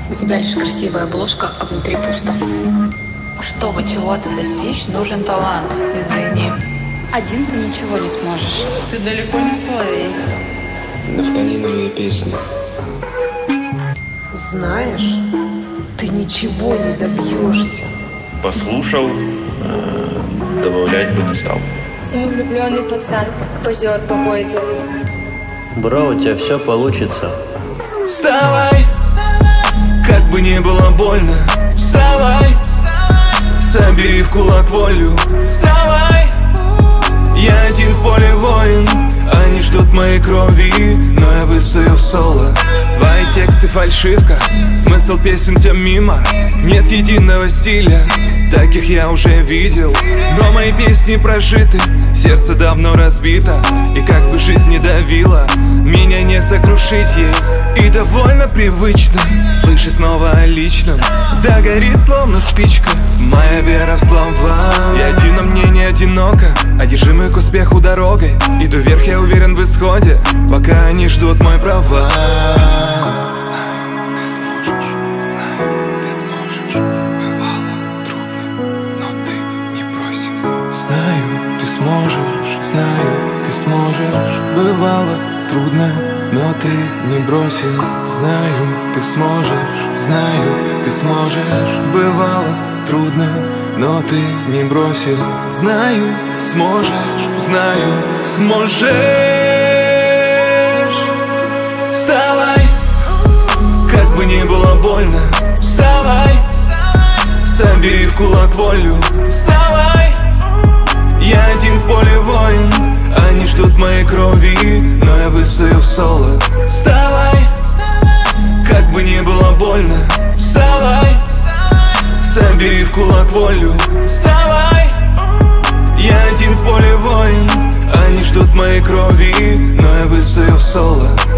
У тебя лишь красивая обложка, а внутри пусто. Чтобы чего-то достичь, нужен талант, извини. Один ты ничего не сможешь. Ты далеко не соловей. Нафталиновые песни. Знаешь, ты ничего не добьешься. Послушал, добавлять бы не стал. Самовлюбленный пацан, позер какой-то. Бро, у тебя все получится. Вставай, как бы не было больно. Вставай, собери в кулак волю. Вставай, я один в поле воин. Они ждут моей крови, но я выстою в соло. Твои тексты фальшивка, смысл песен тем мимо. Нет единого стиля, таких я уже видел. Но мои песни прожиты, сердце давно разбито. И как бы жизнь не давила, меня не сокрушить ей. И довольно привычно слышать снова о личном. Да горит словно спичка моя вера в слова. И один, но мне не одиноко, одержимый к успеху дорогой. Иду вверх, я уверен в исходе, пока они ждут мой права. Знаю, ты сможешь, знаю, ты сможешь. Бывало трудно, но ты не бросил. Знаю, ты сможешь, знаю, ты сможешь. Бывало трудно, но ты не бросил. Знаю, ты сможешь, знаю, ты сможешь. Бывало трудно, но ты не бросил. Знаю, сможешь, знаю, сможешь. Вставай, как бы ни было больно. Вставай, собери в кулак волю. Вставай, я один в поле воин. Они ждут моей крови, но я выстою в соло. Вставай, как бы ни было больно. Вставай, собери в кулак волю. Вставай, я один в поле воин. Они ждут моей крови, но я выстою в соло.